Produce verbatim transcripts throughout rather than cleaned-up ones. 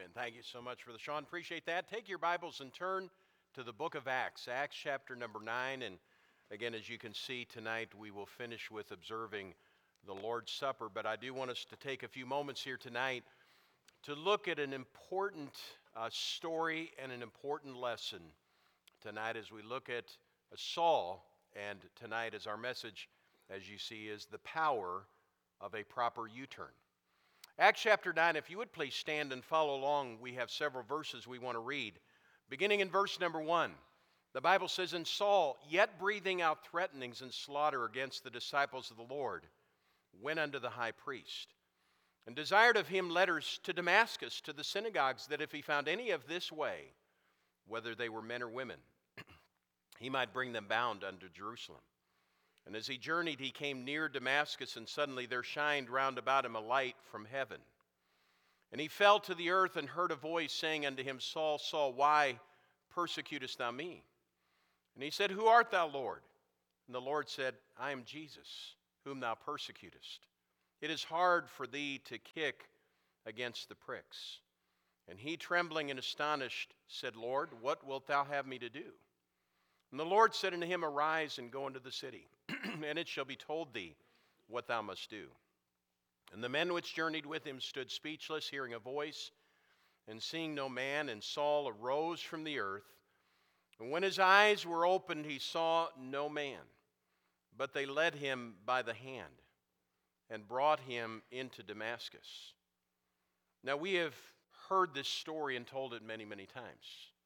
Amen. Thank you so much for the Sean. Appreciate that. Take your Bibles and turn to the book of Acts, Acts chapter number nine. And again, as you can see tonight, we will finish with observing the Lord's Supper. But I do want us to take a few moments here tonight to look at an important uh, story and an important lesson tonight as we look at uh, Saul. And tonight, as our message, as you see, is the power of a proper U-turn. Acts chapter nine, if you would please stand and follow along. We have several verses we want to read. Beginning in verse number one, the Bible says, "And Saul, yet breathing out threatenings and slaughter against the disciples of the Lord, went unto the high priest, and desired of him letters to Damascus, to the synagogues, that if he found any of this way, whether they were men or women, he might bring them bound unto Jerusalem. And as he journeyed, he came near Damascus, and suddenly there shined round about him a light from heaven. And he fell to the earth and heard a voice saying unto him, Saul, Saul, why persecutest thou me? And he said, Who art thou, Lord? And the Lord said, I am Jesus, whom thou persecutest. It is hard for thee to kick against the pricks. And he, trembling and astonished, said, Lord, what wilt thou have me to do? And the Lord said unto him, Arise and go into the city, and it shall be told thee what thou must do. And the men which journeyed with him stood speechless, hearing a voice, and seeing no man. And Saul arose from the earth, and when his eyes were opened, he saw no man. But they led him by the hand, and brought him into Damascus. Now we have heard this story and told it many, many times.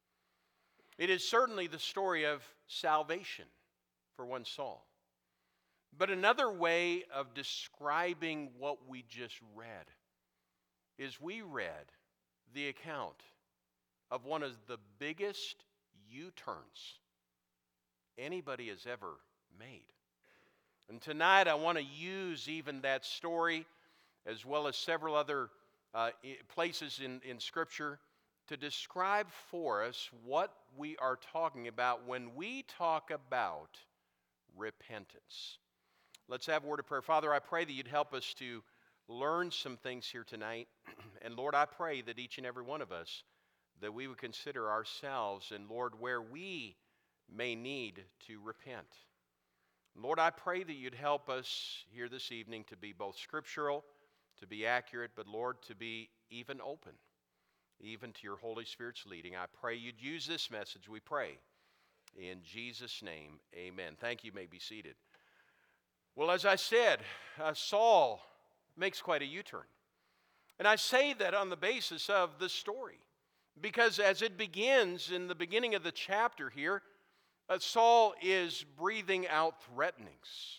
It is certainly the story of salvation for one Saul. But another way of describing what we just read is we read the account of one of the biggest U-turns anybody has ever made. And tonight I want to use even that story as well as several other uh, places in, in Scripture to describe for us what we are talking about when we talk about repentance. Let's have a word of prayer. Father, I pray that you'd help us to learn some things here tonight. And Lord, I pray that each and every one of us, that we would consider ourselves, and Lord, where we may need to repent. Lord, I pray that you'd help us here this evening to be both scriptural, to be accurate, but Lord, to be even open, even to your Holy Spirit's leading. I pray you'd use this message, we pray. In Jesus' name, amen. Thank you. You may be seated. Well, as I said, uh, Saul makes quite a U-turn. And I say that on the basis of the story, because as it begins in the beginning of the chapter here, uh, Saul is breathing out threatenings.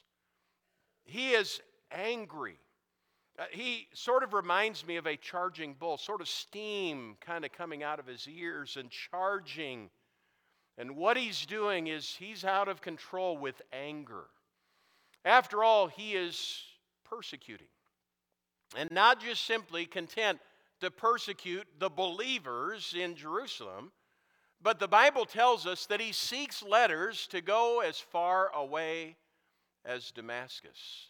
He is angry. Uh, he sort of reminds me of a charging bull, sort of steam kind of coming out of his ears and charging. And what he's doing is he's out of control with anger. After all, he is persecuting. And not just simply content to persecute the believers in Jerusalem, but the Bible tells us that he seeks letters to go as far away as Damascus.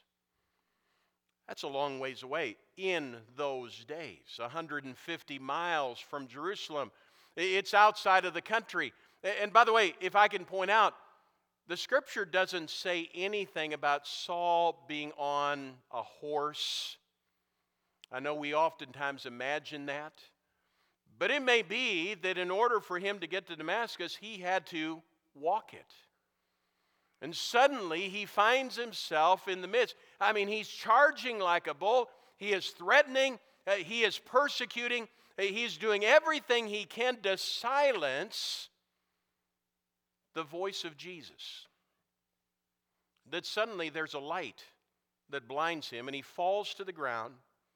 That's a long ways away in those days, one hundred fifty miles from Jerusalem. It's outside of the country. And by the way, if I can point out, the Scripture doesn't say anything about Saul being on a horse. I know we oftentimes imagine that. But it may be that in order for him to get to Damascus, he had to walk it. And suddenly he finds himself in the midst. I mean, he's charging like a bull. He is threatening. Uh, he is persecuting. Uh, he's doing everything he can to silence the voice of Jesus. That suddenly there's a light that blinds him, and he falls to the ground,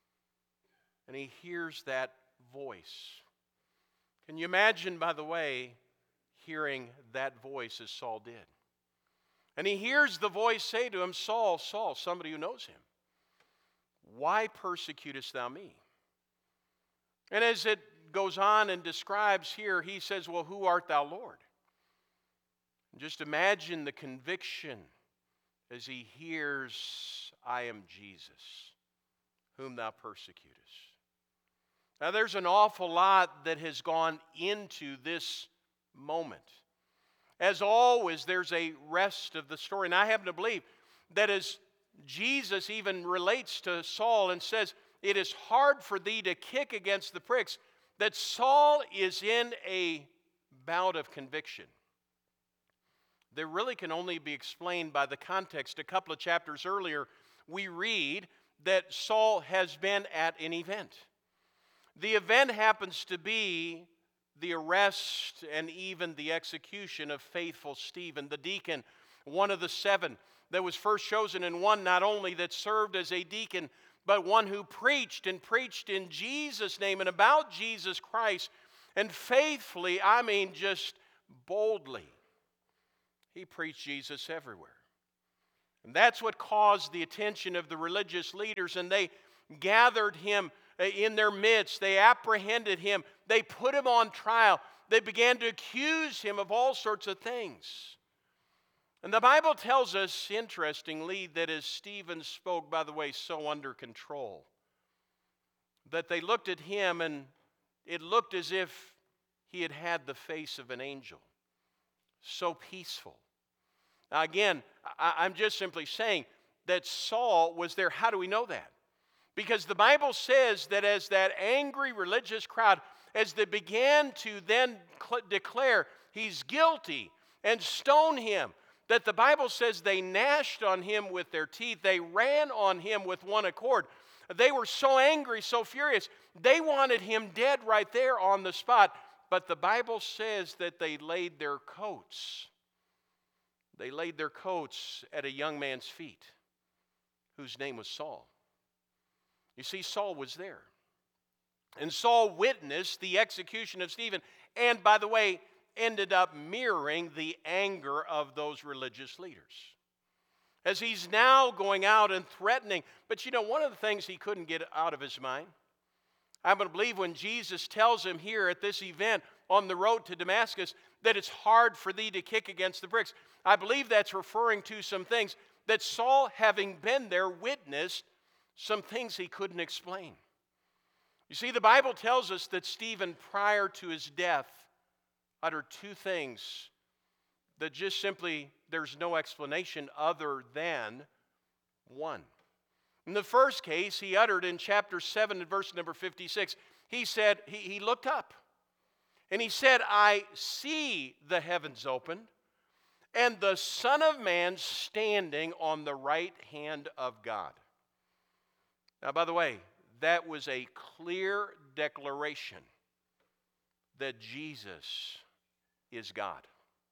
and he hears that voice. Can you imagine, by the way, hearing that voice as Saul did? And he hears the voice say to him, Saul, Saul, somebody who knows him, why persecutest thou me? And as it goes on and describes here, he says, well, who art thou, Lord? Just imagine the conviction as he hears, I am Jesus, whom thou persecutest. Now, there's an awful lot that has gone into this moment. As always, there's a rest of the story. And I happen to believe that as Jesus even relates to Saul and says, it is hard for thee to kick against the pricks, that Saul is in a bout of conviction that really can only be explained by the context. A couple of chapters earlier, we read that Saul has been at an event. The event happens to be the arrest and even the execution of faithful Stephen, the deacon, one of the seven that was first chosen, and one not only that served as a deacon, but one who preached and preached in Jesus' name and about Jesus Christ, and faithfully, I mean just boldly, he preached Jesus everywhere. And that's what caused the attention of the religious leaders, and they gathered him in their midst. They apprehended him. They put him on trial. They began to accuse him of all sorts of things. And the Bible tells us, interestingly, that as Stephen spoke, by the way, so under control, that they looked at him and it looked as if he had had the face of an angel. So peaceful. Now again, I, I'm just simply saying that Saul was there. How do we know that? Because the Bible says that as that angry religious crowd, as they began to then cl- declare he's guilty and stone him, that the Bible says they gnashed on him with their teeth. They ran on him with one accord. They were so angry, so furious. They wanted him dead right there on the spot. But the Bible says that they laid their coats. They laid their coats at a young man's feet, whose name was Saul. You see, Saul was there. And Saul witnessed the execution of Stephen. And by the way, ended up mirroring the anger of those religious leaders. As he's now going out and threatening. But you know, one of the things he couldn't get out of his mind, I'm going to believe when Jesus tells him here at this event on the road to Damascus that it's hard for thee to kick against the bricks. I believe that's referring to some things that Saul, having been there, witnessed some things he couldn't explain. You see, the Bible tells us that Stephen, prior to his death, uttered two things that just simply there's no explanation other than one. In the first case, he uttered in chapter seven and verse number fifty-six, he said, he, he looked up and he said, I see the heavens opened and the Son of Man standing on the right hand of God. Now, by the way, that was a clear declaration that Jesus is God.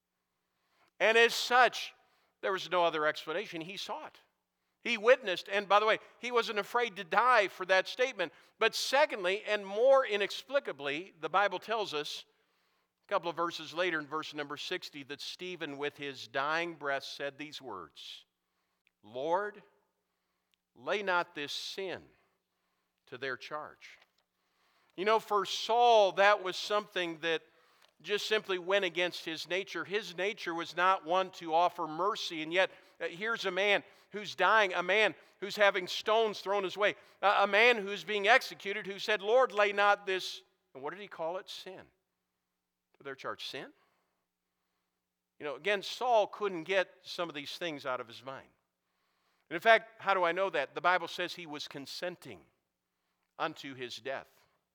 And as such, there was no other explanation. He saw it. He witnessed, and by the way, he wasn't afraid to die for that statement. But secondly, and more inexplicably, the Bible tells us, a couple of verses later in verse number sixty, that Stephen with his dying breath said these words, Lord, lay not this sin to their charge. You know, for Saul, that was something that just simply went against his nature. His nature was not one to offer mercy, and yet uh, here's a man who's dying, a man who's having stones thrown his way, uh, a man who's being executed who said, Lord, lay not this, and what did he call it? Sin. To their charge, sin? You know, again, Saul couldn't get some of these things out of his mind. And in fact, how do I know that? The Bible says he was consenting unto his death.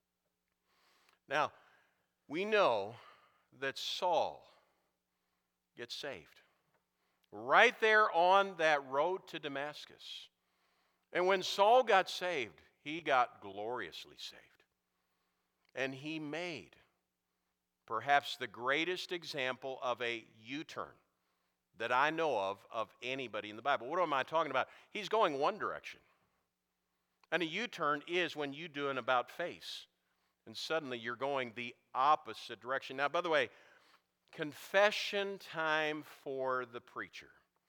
Now, we know that Saul gets saved right there on that road to Damascus. And when Saul got saved, he got gloriously saved. And he made perhaps the greatest example of a U-turn that I know of of anybody in the Bible. What am I talking about? He's going one direction. And a U-turn is when you do an about face. And suddenly you're going the opposite direction. Now, by the way, confession time for the preacher.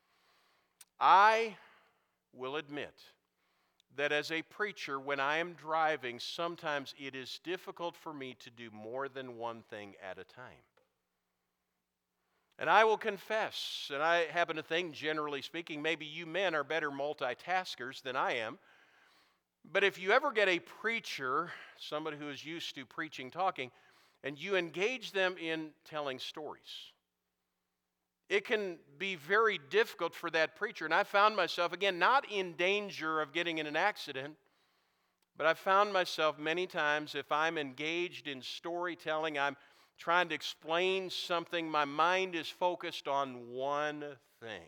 I will admit that as a preacher, when I am driving, sometimes it is difficult for me to do more than one thing at a time. And I will confess, and I happen to think, generally speaking, maybe you men are better multitaskers than I am. But if you ever get a preacher, somebody who is used to preaching, talking, and you engage them in telling stories, it can be very difficult for that preacher. And I found myself, again, not in danger of getting in an accident, but I found myself many times, if I'm engaged in storytelling, I'm trying to explain something, my mind is focused on one thing.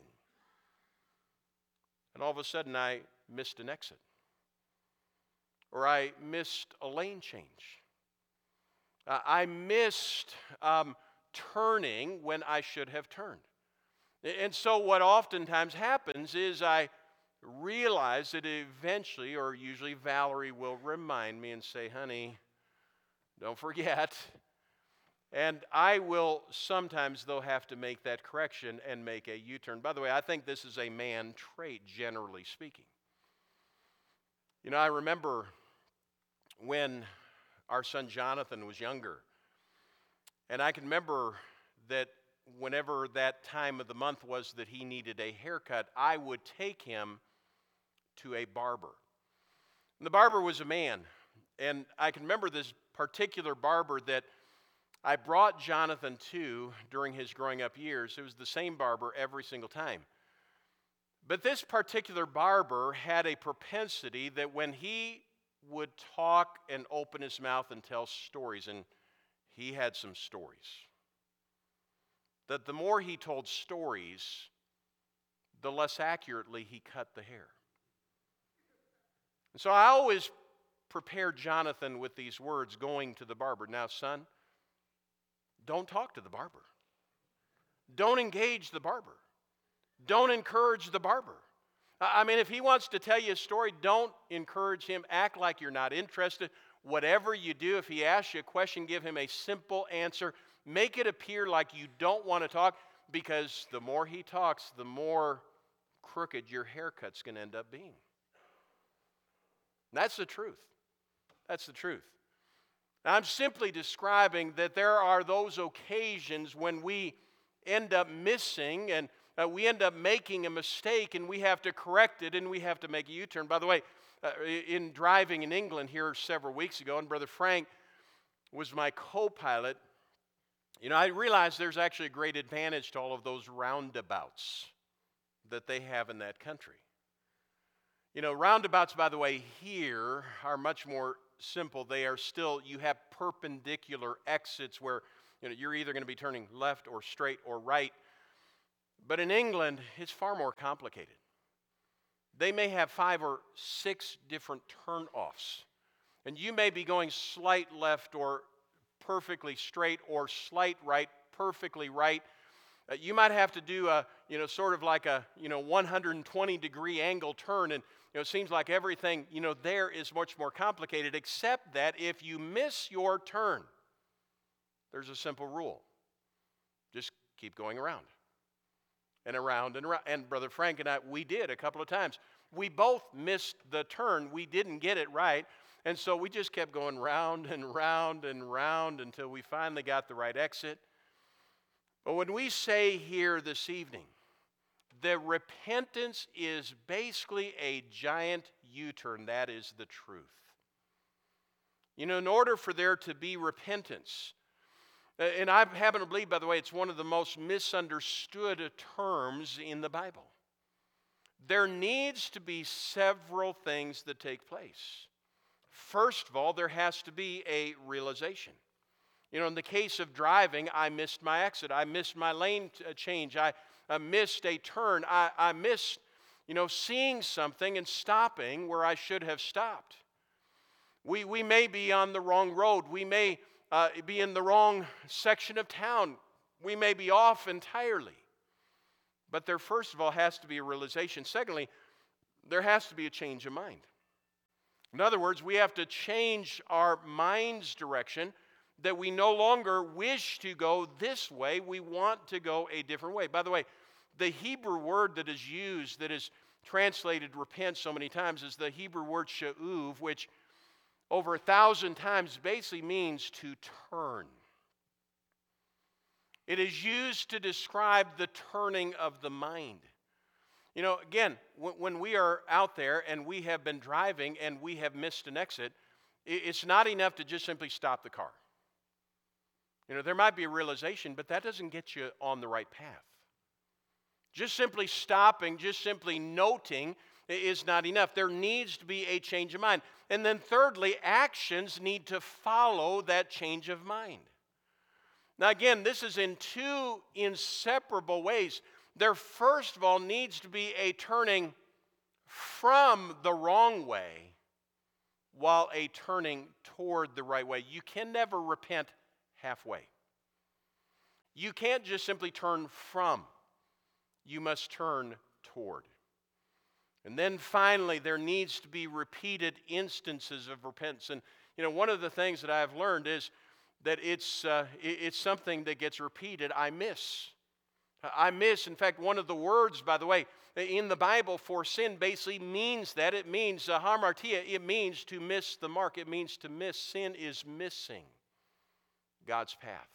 And all of a sudden, I missed an exit. Or I missed a lane change. Uh, I missed um, turning when I should have turned. And so what oftentimes happens is I realize that eventually, or usually Valerie will remind me and say, honey, don't forget. And I will sometimes, though, have to make that correction and make a U-turn. By the way, I think this is a man trait, generally speaking. You know, I remember when our son Jonathan was younger, and I can remember that whenever that time of the month was that he needed a haircut, I would take him to a barber. And the barber was a man, and I can remember this particular barber that I brought Jonathan to during his growing up years. It was the same barber every single time. But this particular barber had a propensity that when he would talk and open his mouth and tell stories, and he had some stories, that the more he told stories, the less accurately he cut the hair. And so I always prepared Jonathan with these words going to the barber. Now, son, don't talk to the barber. Don't engage the barber. Don't encourage the barber. I mean, if he wants to tell you a story, don't encourage him. Act like you're not interested. Whatever you do, if he asks you a question, give him a simple answer. Make it appear like you don't want to talk, because the more he talks, the more crooked your haircut's going to end up being. That's the truth. That's the truth. Now, I'm simply describing that there are those occasions when we end up missing and uh, we end up making a mistake, and we have to correct it, and we have to make a U-turn. By the way, uh, in driving in England here several weeks ago, and Brother Frank was my co-pilot, you know, I realized there's actually a great advantage to all of those roundabouts that they have in that country. You know, roundabouts, by the way, here are much more simple. They are still, you have perpendicular exits where, you know, you're either going to be turning left or straight or right. But in England, it's far more complicated. They may have five or six different turn-offs. And you may be going slight left or perfectly straight, or slight right, perfectly right. Uh, you might have to do a, you know, sort of like a, you know, one hundred twenty degree angle turn, and you know, it seems like everything, you know, there is much more complicated, except that if you miss your turn, there's a simple rule. Just keep going around and around and around. And Brother Frank and I, we did a couple of times. We both missed the turn. We didn't get it right. And so we just kept going round and round and round until we finally got the right exit. But when we say here this evening that repentance is basically a giant U-turn, that is the truth. You know, in order for there to be repentance, and I happen to believe, by the way, it's one of the most misunderstood terms in the Bible. There needs to be several things that take place. First of all, there has to be a realization. You know, in the case of driving, I missed my exit. I missed my lane change. I, I missed a turn. I, I missed, you know, seeing something and stopping where I should have stopped. We, we may be on the wrong road. We may uh, be in the wrong section of town. We may be off entirely. But there, first of all, has to be a realization. Secondly, there has to be a change of mind. In other words, we have to change our mind's direction, that we no longer wish to go this way. We want to go a different way. By the way, the Hebrew word that is used, that is translated repent so many times, is the Hebrew word sha'uv, which over a thousand times basically means to turn. It is used to describe the turning of the mind. You know, again, w- when we are out there and we have been driving and we have missed an exit, i- it's not enough to just simply stop the car. You know, there might be a realization, but that doesn't get you on the right path. Just simply stopping, just simply noting i- is not enough. There needs to be a change of mind. And then thirdly, actions need to follow that change of mind. Now again, this is in two inseparable ways. There first of all needs to be a turning from the wrong way while a turning toward the right way. You can never repent halfway. You can't just simply turn from. You must turn toward. And then finally, there needs to be repeated instances of repentance. And you know, one of the things that I've learned is that it's uh, it's something that gets repeated. I miss. I miss. In fact, one of the words, by the way, in the Bible for sin basically means that. It means uh, hamartia. It means to miss the mark. It means to miss. Sin is missing God's path.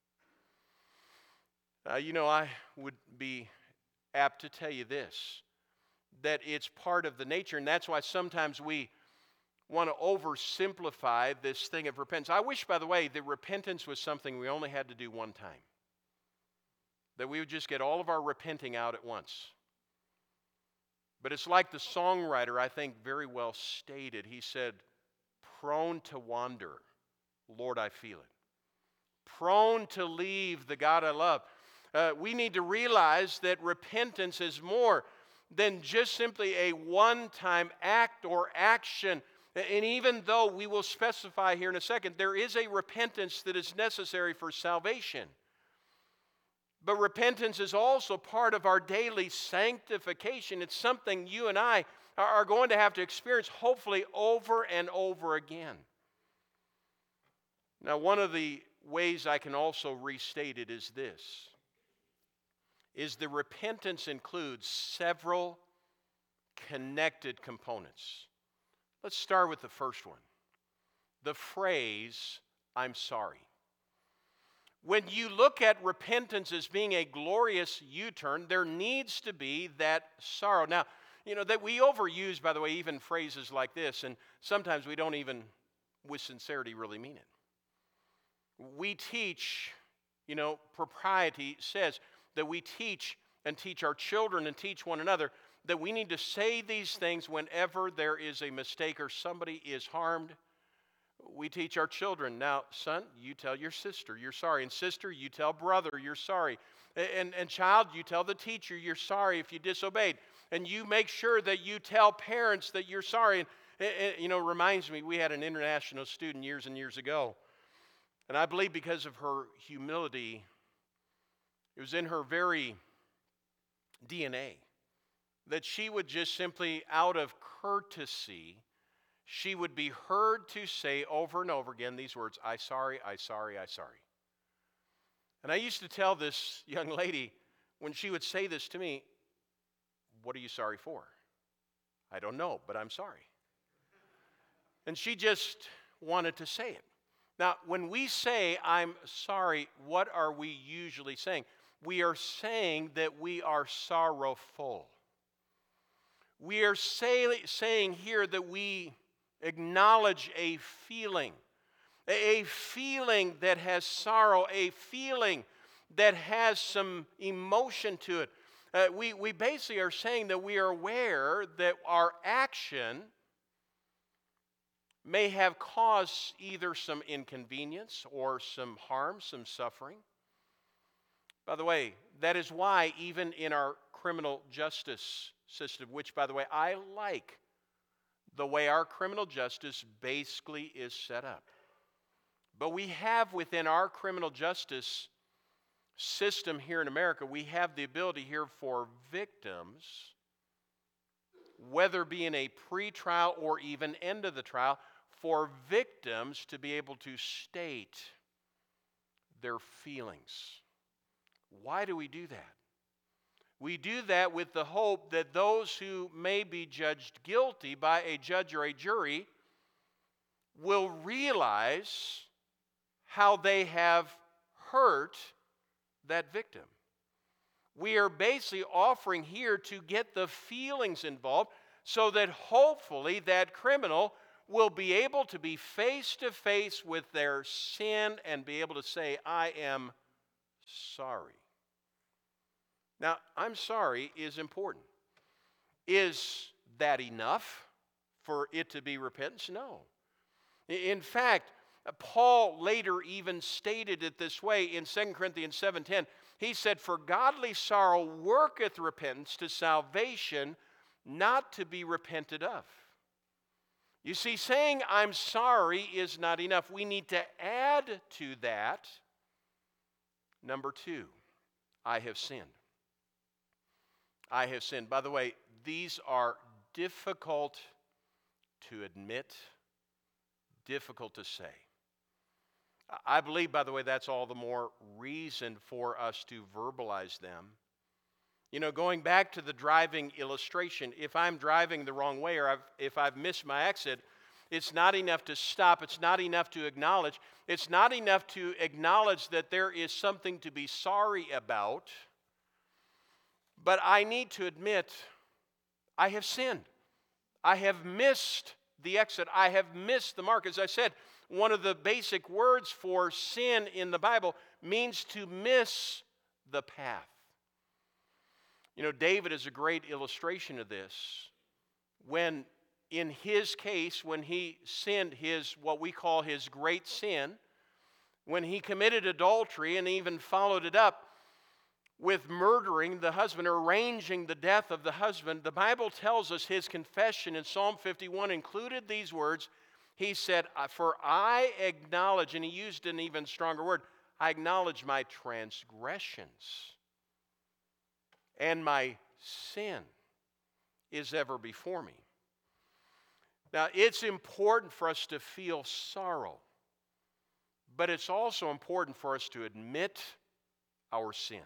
Uh, you know, I would be apt to tell you this, that it's part of the nature, and that's why sometimes we want to oversimplify this thing of repentance. I wish, by the way, that repentance was something we only had to do one time, that we would just get all of our repenting out at once. But it's like the songwriter, I think, very well stated. He said, prone to wander, Lord, I feel it. Prone to leave the God I love. Uh, we need to realize that repentance is more than just simply a one-time act or action. And even though we will specify here in a second, there is a repentance that is necessary for salvation. But repentance is also part of our daily sanctification. It's something you and I are going to have to experience, hopefully, over and over again. Now, one of the ways I can also restate it is this, is the repentance includes several connected components. Let's start with the first one, the phrase, I'm sorry. When you look at repentance as being a glorious U-turn, there needs to be that sorrow. Now, you know, that we overuse, by the way, even phrases like this, and sometimes we don't even, with sincerity, really mean it. We teach, you know, propriety says that we teach and teach our children and teach one another that we need to say these things whenever there is a mistake or somebody is harmed. We teach our children, now, son, you tell your sister you're sorry. And sister, you tell brother you're sorry. And, and child, you tell the teacher you're sorry if you disobeyed. And you make sure that you tell parents that you're sorry. And, and you know, reminds me, we had an international student years and years ago. And I believe because of her humility, it was in her very D N A that she would just simply, out of courtesy, she would be heard to say over and over again these words, I sorry, I sorry, I sorry. And I used to tell this young lady, when she would say this to me, what are you sorry for? I don't know, but I'm sorry. And she just wanted to say it. Now, when we say, I'm sorry, what are we usually saying? We are saying that we are sorrowful. We are say, saying here that we acknowledge a feeling, a feeling that has sorrow, a feeling that has some emotion to it. Uh, we, we basically are saying that we are aware that our action may have caused either some inconvenience or some harm, some suffering. By the way, that is why even in our criminal justice system, which, by the way, I like the way our criminal justice basically is set up. But we have within our criminal justice system here in America, we have the ability here for victims, whether it be in a pre-trial or even end of the trial, for victims to be able to state their feelings. Why do we do that? We do that with the hope that those who may be judged guilty by a judge or a jury will realize how they have hurt that victim. We are basically offering here to get the feelings involved so that hopefully that criminal will be able to be face to face with their sin and be able to say, I am sorry. Now, I'm sorry is important. Is that enough for it to be repentance? No. In fact, Paul later even stated it this way in Second Corinthians seven ten. He said, for godly sorrow worketh repentance to salvation, not to be repented of. You see, saying I'm sorry is not enough. We need to add to that, number two, I have sinned. I have sinned. By the way, these are difficult to admit, difficult to say. I believe, by the way, that's all the more reason for us to verbalize them. You know, going back to the driving illustration, if I'm driving the wrong way or I've, if I've missed my exit, it's not enough to stop. It's not enough to acknowledge. It's not enough to acknowledge that there is something to be sorry about. But I need to admit, I have sinned. I have missed the exit. I have missed the mark. As I said, one of the basic words for sin in the Bible means to miss the path. You know, David is a great illustration of this. When, in his case, when he sinned his, what we call his great sin, when he committed adultery and even followed it up with murdering the husband or arranging the death of the husband, the Bible tells us his confession in Psalm fifty-one included these words. He said, for I acknowledge, and he used an even stronger word, I acknowledge my transgressions, and my sin is ever before me. Now, it's important for us to feel sorrow, but it's also important for us to admit our sin,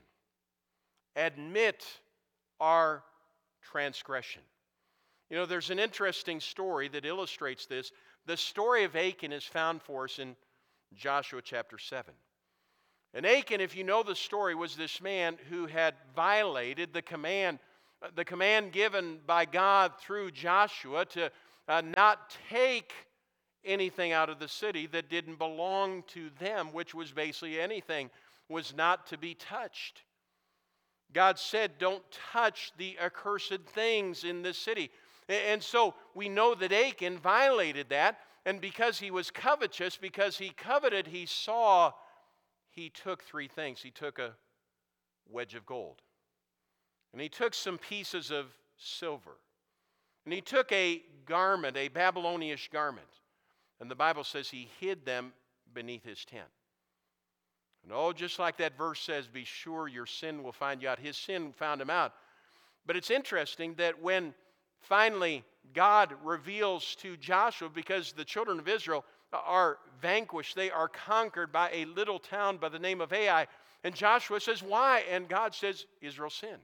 admit our transgression. You know, there's an interesting story that illustrates this. The story of Achan is found for us in Joshua chapter seven. And Achan, if you know the story, was this man who had violated the command, the command given by God through Joshua to uh, not take anything out of the city that didn't belong to them, which was basically anything, was not to be touched. God said, don't touch the accursed things in this city. And so we know that Achan violated that, and because he was covetous, because he coveted, he saw, he took three things. He took a wedge of gold, and he took some pieces of silver, and he took a garment, a Babylonish garment, and the Bible says he hid them beneath his tent. And oh, just like that verse says, be sure your sin will find you out. His sin found him out. But it's interesting that when finally God reveals to Joshua, because the children of Israel are vanquished, they are conquered by a little town by the name of Ai. And Joshua says, why? And God says, Israel sinned.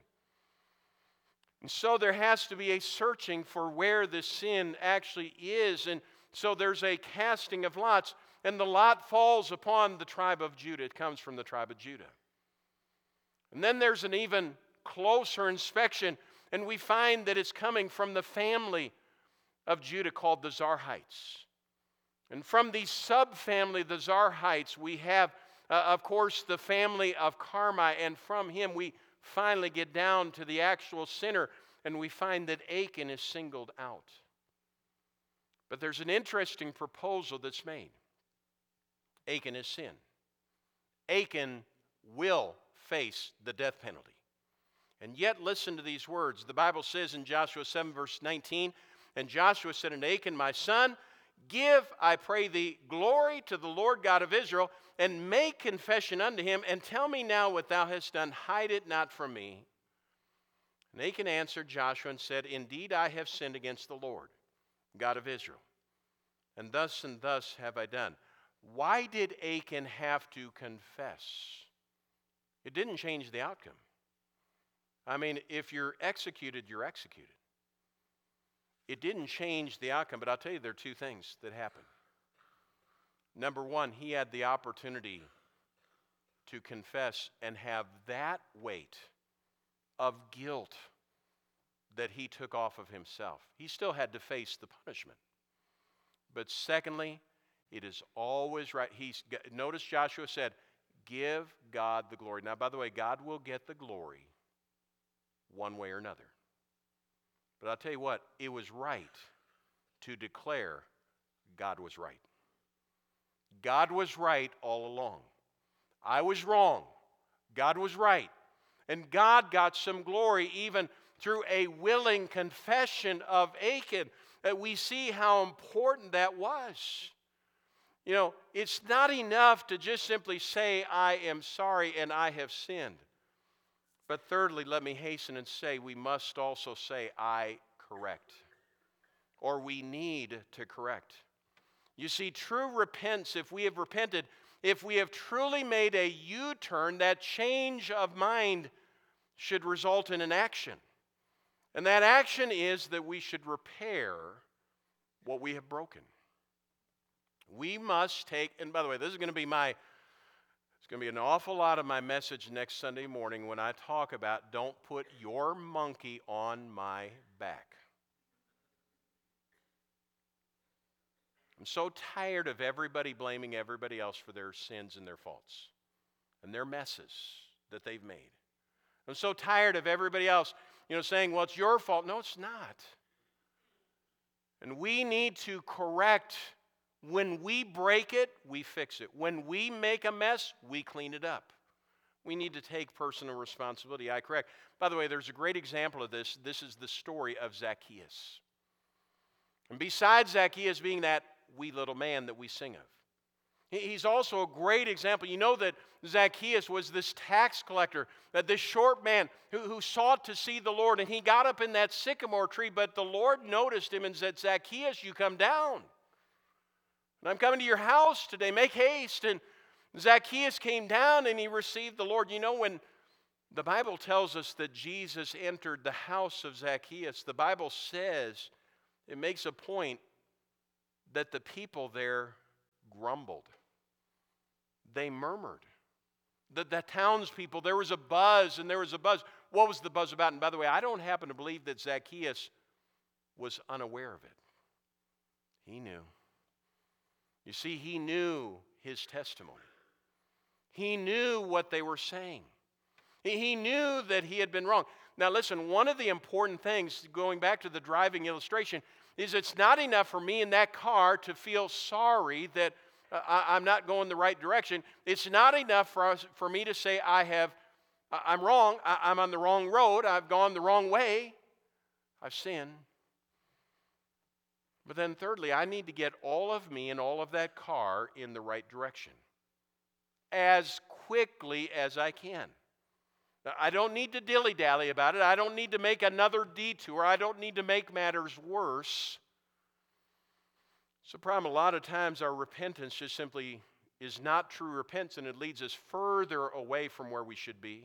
And so there has to be a searching for where the sin actually is. And so there's a casting of lots. And the lot falls upon the tribe of Judah. It comes from the tribe of Judah. And then there's an even closer inspection, and we find that it's coming from the family of Judah called the Zarhites. And from the subfamily of the Zarhites, we have, uh, of course, the family of Carmi, and from him we finally get down to the actual sinner, and we find that Achan is singled out. But there's an interesting proposal that's made. Achan has sinned. Achan will face the death penalty. And yet, listen to these words. The Bible says in Joshua seven, verse nineteen, and Joshua said unto Achan, my son, give, I pray thee, glory to the Lord God of Israel, and make confession unto him, and tell me now what thou hast done. Hide it not from me. And Achan answered Joshua and said, indeed I have sinned against the Lord, God of Israel, and thus and thus have I done. Why did Achan have to confess? It didn't change the outcome. I mean, if you're executed, you're executed. It didn't change the outcome, but I'll tell you there are two things that happened. Number one, he had the opportunity to confess and have that weight of guilt that he took off of himself. He still had to face the punishment. But secondly, it is always right. He's, notice Joshua said, give God the glory. Now, by the way, God will get the glory one way or another. But I'll tell you what, it was right to declare God was right. God was right all along. I was wrong. God was right. And God got some glory even through a willing confession of Achan. That we see how important that was. You know, it's not enough to just simply say, I am sorry and I have sinned. But thirdly, let me hasten and say, we must also say, I correct. Or we need to correct. You see, true repentance, if we have repented, if we have truly made a U-turn, that change of mind should result in an action. And that action is that we should repair what we have broken. We must take, and by the way, this is going to be my, it's going to be an awful lot of my message next Sunday morning when I talk about don't put your monkey on my back. I'm so tired of everybody blaming everybody else for their sins and their faults and their messes that they've made. I'm so tired of everybody else, you know, saying, well, it's your fault. No, it's not. And we need to correct. When we break it, we fix it. When we make a mess, we clean it up. We need to take personal responsibility. I correct. By the way, there's a great example of this. This is the story of Zacchaeus. And besides Zacchaeus being that wee little man that we sing of, he's also a great example. You know that Zacchaeus was this tax collector, that this short man who, who sought to see the Lord, and he got up in that sycamore tree, but the Lord noticed him and said, Zacchaeus, you come down. And I'm coming to your house today. Make haste. And Zacchaeus came down and he received the Lord. You know, when the Bible tells us that Jesus entered the house of Zacchaeus, the Bible says, it makes a point that the people there grumbled. They murmured. The, the townspeople, there was a buzz and there was a buzz. What was the buzz about? And by the way, I don't happen to believe that Zacchaeus was unaware of it. He knew. You see, he knew his testimony. He knew what they were saying. He, he knew that he had been wrong. Now listen, one of the important things, going back to the driving illustration, is it's not enough for me in that car to feel sorry that uh, I, I'm not going the right direction. It's not enough for us, for me to say I have, I'm wrong, I, I'm on the wrong road, I've gone the wrong way, I've sinned. But then thirdly, I need to get all of me and all of that car in the right direction as quickly as I can. Now, I don't need to dilly-dally about it. I don't need to make another detour. I don't need to make matters worse. It's a problem. A lot of times our repentance just simply is not true repentance, and it leads us further away from where we should be.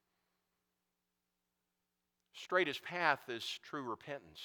Straightest path is true repentance.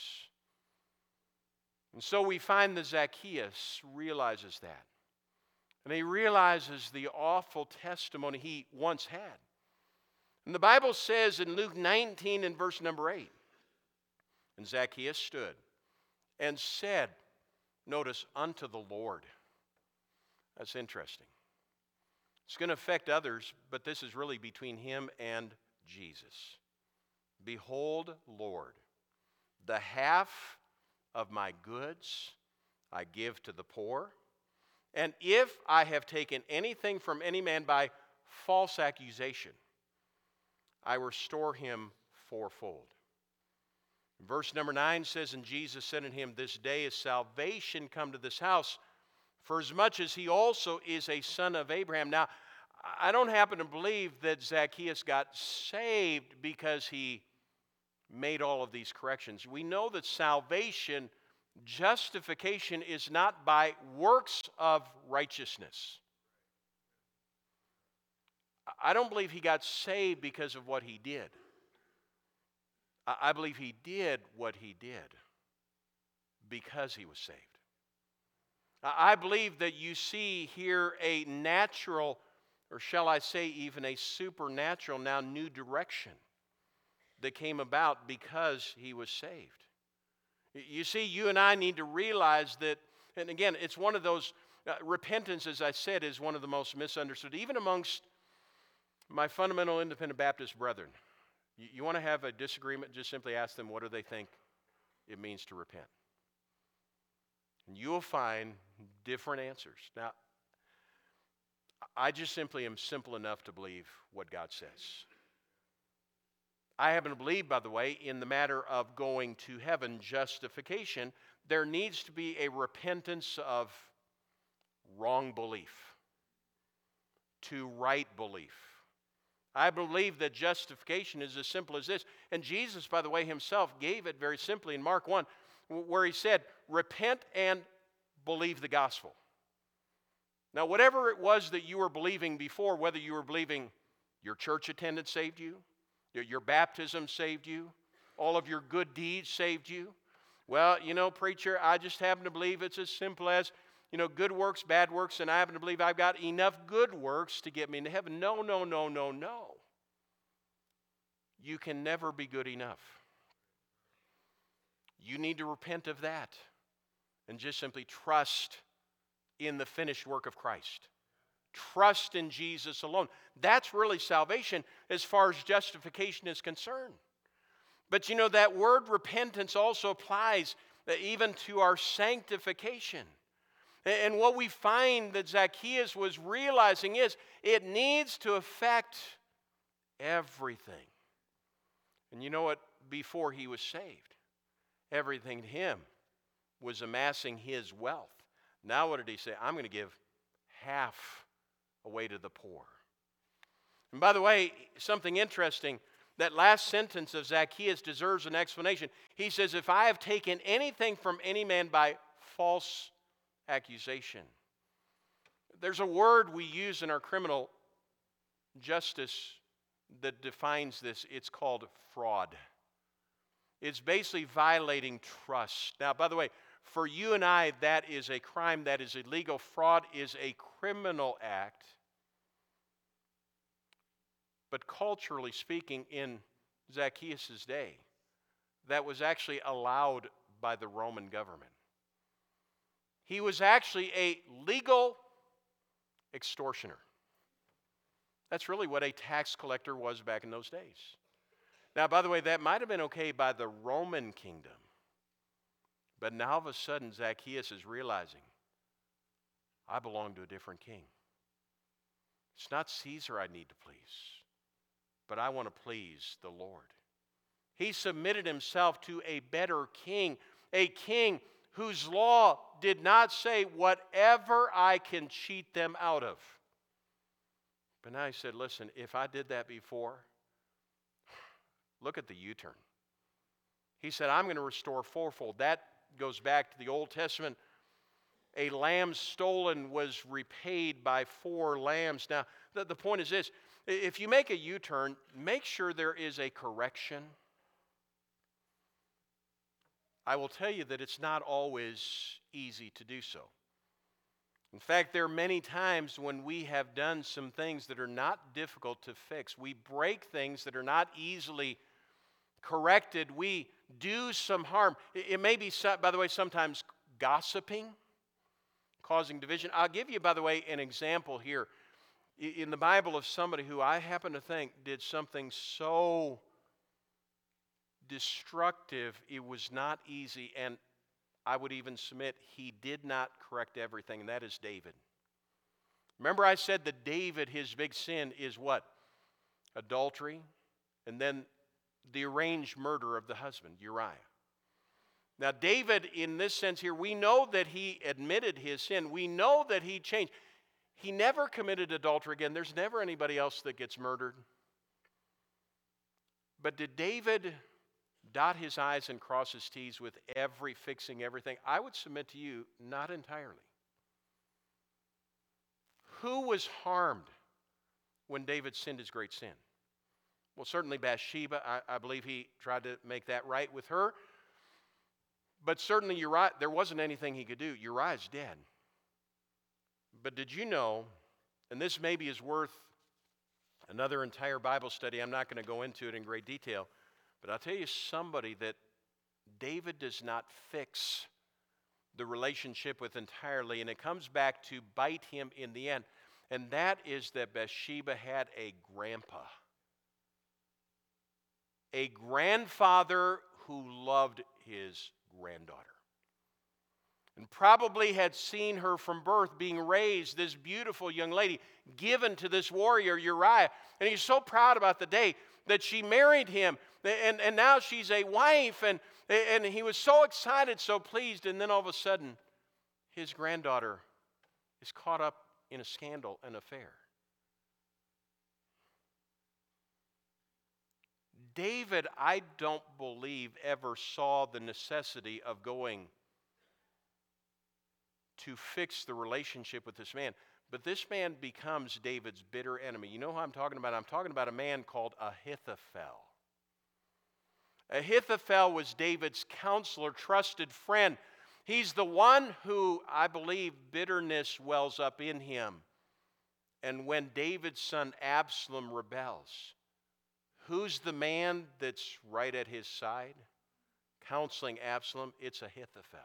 And so we find that Zacchaeus realizes that. And he realizes the awful testimony he once had. And the Bible says in Luke nineteen and verse number eight, and Zacchaeus stood and said, notice, unto the Lord. That's interesting. It's going to affect others, but this is really between him and Jesus. Behold, Lord, the half of my goods I give to the poor, and if I have taken anything from any man by false accusation, I restore him fourfold. Verse number nine says, and Jesus said unto him, this day is salvation come to this house, for as much as he also is a son of Abraham. Now, I don't happen to believe that Zacchaeus got saved because he made all of these corrections. We know that salvation, justification, is not by works of righteousness. I don't believe he got saved because of what he did. I believe he did what he did because he was saved. I believe that you see here a natural, or shall I say even a supernatural, now new direction that came about because he was saved. You see, you and I need to realize that, and again, it's one of those, uh, repentance, as I said, is one of the most misunderstood, even amongst my fundamental independent Baptist brethren. You, you want to have a disagreement, just simply ask them, what do they think it means to repent? And you will find different answers. Now, I just simply am simple enough to believe what God says. I happen to believe, by the way, in the matter of going to heaven, justification, there needs to be a repentance of wrong belief to right belief. I believe that justification is as simple as this. And Jesus, by the way, himself gave it very simply in Mark one, where he said, repent and believe the gospel. Now, whatever it was that you were believing before, whether you were believing your church attendance saved you, your baptism saved you, all of your good deeds saved you. Well, you know, preacher, I just happen to believe it's as simple as, you know, good works, bad works, and I happen to believe I've got enough good works to get me into heaven. No, no, no, no, no. You can never be good enough. You need to repent of that and just simply trust in the finished work of Christ. Trust in Jesus alone. That's really salvation as far as justification is concerned. But you know, that word repentance also applies even to our sanctification. And what we find that Zacchaeus was realizing is it needs to affect everything. And you know what? Before he was saved, everything to him was amassing his wealth. Now what did he say? I'm going to give half away to the poor. And by the way, something interesting, that last sentence of Zacchaeus deserves an explanation. He says, if I have taken anything from any man by false accusation. There's a word we use in our criminal justice that defines this. It's called fraud. It's basically violating trust. Now, by the way, for you and I, that is a crime, that is illegal. Fraud is a criminal act. But culturally speaking, in Zacchaeus' day, that was actually allowed by the Roman government. He was actually a legal extortioner. That's really what a tax collector was back in those days. Now, by the way, that might have been okay by the Roman kingdom. But now, all of a sudden, Zacchaeus is realizing, I belong to a different king. It's not Caesar I need to please, but I want to please the Lord. He submitted himself to a better king, a king whose law did not say whatever I can cheat them out of. But now he said, listen, if I did that before, look at the U-turn. He said, I'm going to restore fourfold. That goes back to the Old Testament. A lamb stolen was repaid by four lambs. Now, the, the point is this. If you make a U-turn, make sure there is a correction. I will tell you that it's not always easy to do so. In fact, there are many times when we have done some things that are not difficult to fix. We break things that are not easily corrected. We do some harm. It may be, by the way, sometimes gossiping, causing division. I'll give you, by the way, an example here in the Bible of somebody who I happen to think did something so destructive, it was not easy, and I would even submit he did not correct everything, and that is David. Remember I said that David, his big sin is what? Adultery, and then the arranged murder of the husband, Uriah. Now David, in this sense here, we know that he admitted his sin. We know that he changed. He never committed adultery again. There's never anybody else that gets murdered. But did David dot his I's and cross his T's with every fixing everything? I would submit to you, not entirely. Who was harmed when David sinned his great sin? Well, certainly Bathsheba. I, I believe he tried to make that right with her. But certainly Uriah, there wasn't anything he could do. Uriah's dead. But did you know, and this maybe is worth another entire Bible study, I'm not going to go into it in great detail, But I'll tell you somebody that David does not fix the relationship with entirely, and it comes back to bite him in the end. And that is that Bathsheba had a grandpa, a grandfather who loved his granddaughter, and probably had seen her from birth being raised, this beautiful young lady, given to this warrior Uriah. And he's so proud about the day that she married him, and, and now she's a wife, and, and he was so excited, so pleased, and then all of a sudden, his granddaughter is caught up in a scandal, an affair. David, I don't believe, ever saw the necessity of going to fix the relationship with this man. But this man becomes David's bitter enemy. You know who I'm talking about? I'm talking about a man called Ahithophel. Ahithophel was David's counselor, trusted friend. He's the one who, I believe, bitterness wells up in him. And when David's son Absalom rebels, who's the man that's right at his side, counseling Absalom? It's Ahithophel.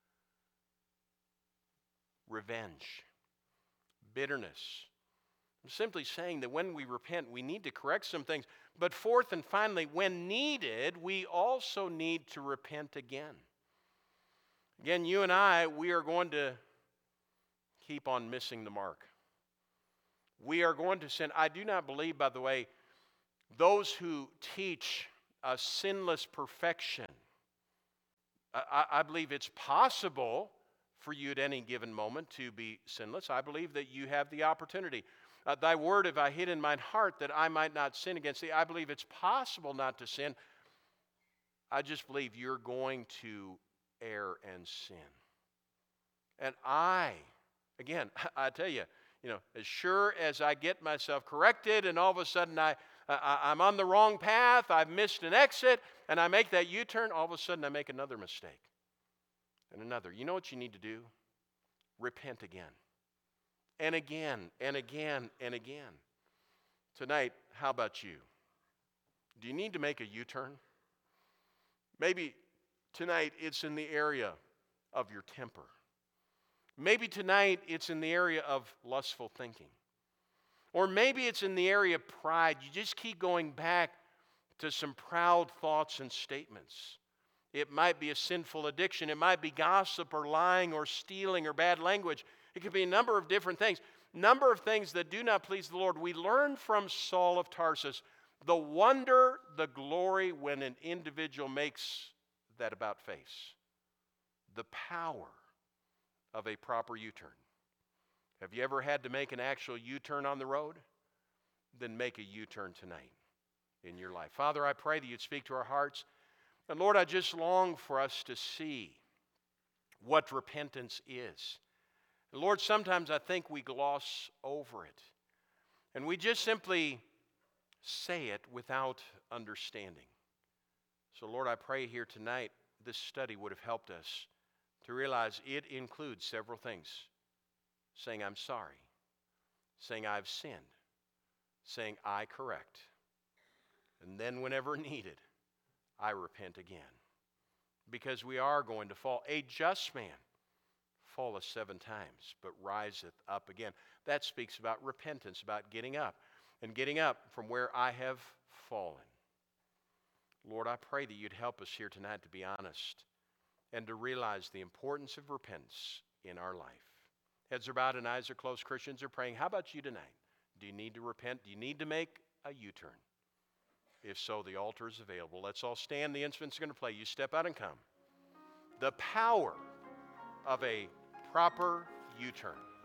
Revenge, bitterness. I'm simply saying that when we repent, we need to correct some things. But fourth and finally, when needed, we also need to repent again. Again, you and I, we are going to keep on missing the mark. We are going to sin. I do not believe, by the way, those who teach a sinless perfection, I, I believe it's possible for you at any given moment to be sinless. I believe that you have the opportunity. Uh, Thy word have I hid in mine heart that I might not sin against thee. I believe it's possible not to sin. I just believe you're going to err and sin. And I, again, I tell you, you know, as sure as I get myself corrected and all of a sudden I, I, I'm on the wrong path, I've missed an exit, and I make that U-turn, all of a sudden I make another mistake. And another. You know what you need to do? Repent again. And again, and again, and again. Tonight, how about you? Do you need to make a U-turn? Maybe tonight it's in the area of your temper. Maybe tonight it's in the area of lustful thinking. Or maybe it's in the area of pride. You just keep going back to some proud thoughts and statements. It might be a sinful addiction. It might be gossip or lying or stealing or bad language. It could be a number of different things. Number of things that do not please the Lord. We learn from Saul of Tarsus the wonder, the glory when an individual makes that about face. The power of a proper U-turn. Have you ever had to make an actual U-turn on the road? Then make a U-turn tonight in your life. Father, I pray that you'd speak to our hearts. And Lord, I just long for us to see what repentance is. And Lord, sometimes I think we gloss over it. And we just simply say it without understanding. So Lord, I pray here tonight this study would have helped us to realize it includes several things. Saying I'm sorry. Saying I've sinned. Saying I correct. And then whenever needed, I repent again. Because we are going to fall. A just man falleth seven times, but riseth up again. That speaks about repentance, about getting up. And getting up from where I have fallen. Lord, I pray that you'd help us here tonight to be honest and to realize the importance of repentance in our life. Heads are bowed and eyes are closed. Christians are praying. How about you tonight? Do you need to repent? Do you need to make a U-turn? If so, the altar is available. Let's all stand. The instrument's going to play. You step out and come. The power of a proper U-turn.